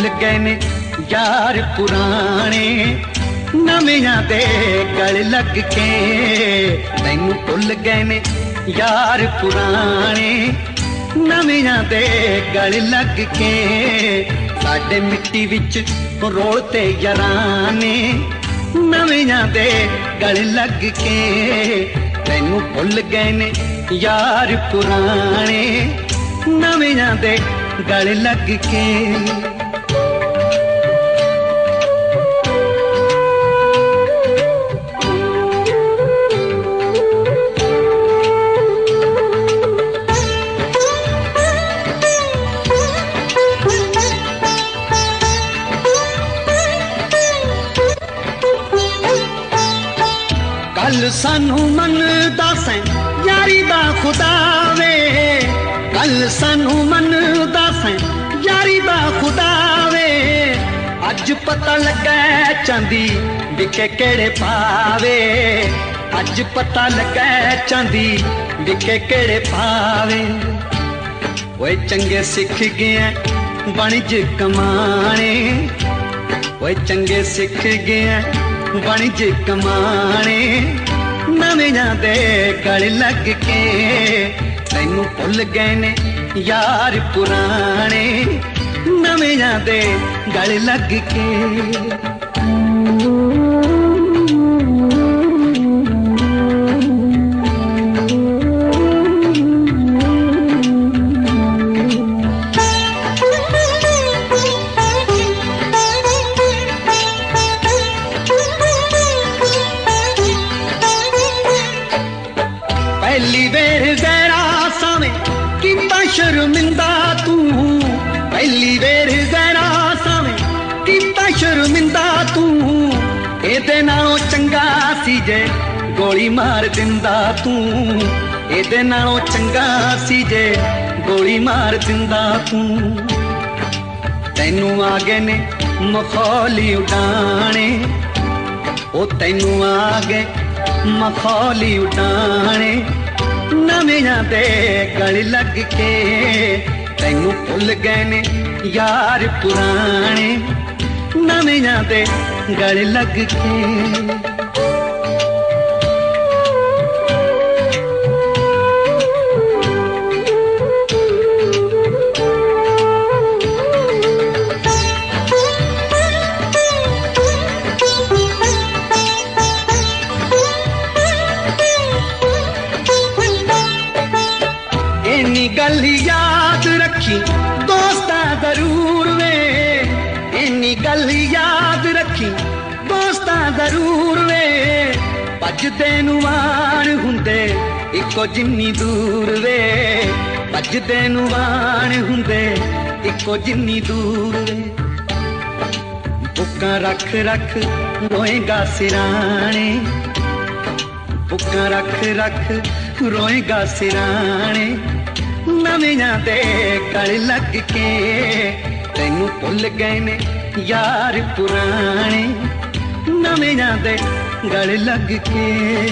गए ने यार पुराने नवियां दे गल लग के। तैनू भुल गए ने यार पुराने नवियां दे गल लग के। साडे मिट्टी विच रोलते याराने नवियां दे गल लग के। तैनू भुल गए ने यार पुराने नवियां दे गल लग के। कल सानू मन दस यारी दा खुदा वे। कल सानू मन दस यारी दा खुदा वे। अज पता लगा चांदी बिके केड़े पावे। अज पता लगा चांदी बिके केड़े पावे। ओए चंगे सिख गए वणिज कमाने। ओए चंगे सिख गए वणिज कमाने नवियां दे गल लग के। तैनू भुल गए ने यार पुराने नवियां दे गल लग के। पहली वेर जरा सावें किता शर्मिंदा तू। पहली वेर जरा सावें किता शर्मिंदा तू। एदे नालों चंगा सी जे गोली मार दिंदा तू। एदे नालों चंगा सी जे गोली मार दिंदा तू। तैनू आ गए ने मखौली उड़ाने। ओ तैनू आ गए मखौली उड़ाने नवियां दे गल लग के। तैनू भुल गए ने यार पुराने नवियां दे गल लग के। इन्नी गल याद रखी दोस्ता जरूर वे। इन्नी गल याद रखी दोस्ता जरूर वे। भजदे नू वाण हुंदे इको जिन्नी दूर वे। भजदे नू वाण हुंदे इको जिन्नी दूर वे। बुक्कां रख रख रोएगा सिराने। बुक्कां रख रख रोएगा सिराने नवियां दे गल लग के। तैनू भुल गए ने यार पुराने नवियां दे गल लग के।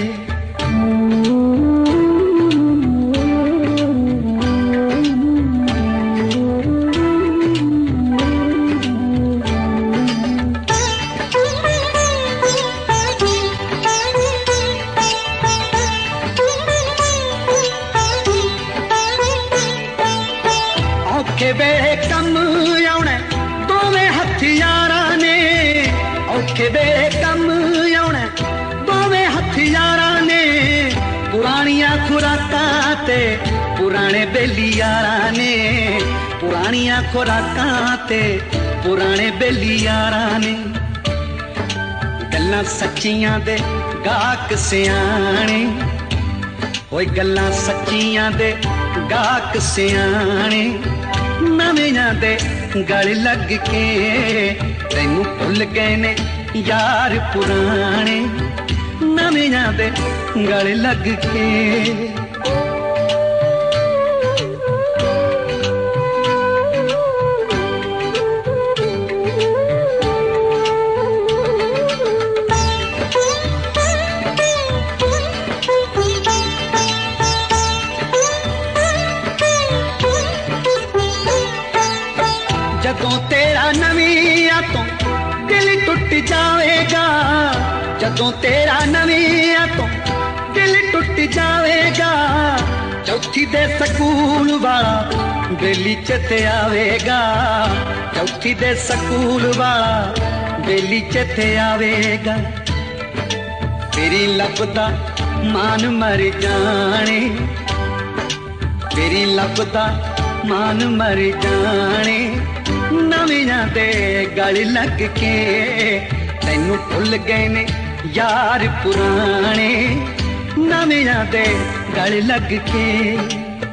औखे वेले कम आउणे दोवें हथियारां ने। औखे वेले कम आउणे दोवें हथियारां ने। पुरानियां खुराकां ते पुराने बेली यारां ने। पुरानियां खुराकां ते पुराने बेली यारां ने। गल्लां सच्चियां दे गाहक सियाणे। ओए गल्लां सच्चियां दे गाहक सियाणे नवियां दे गल लग के। तैनू भुल गए ने यार पुराने नवियां दे गल लग के। जदों तेरा नवीं नवियां तो दिल टुट जावेगा, जदों तेरा नवियां तो दिल टुट जावेगा। चौथी दे स्कूल वाला बेली चेते आवेगा, चौथी दे स्कूल वाला बेली चेते आवेगा। तेरी लभदा मान मर जाने, तेरी लभदा मान मर जाने। नवियां दे गल लग के तैनू भुल गए ने यार पुराने, नवियां दे गल लग के।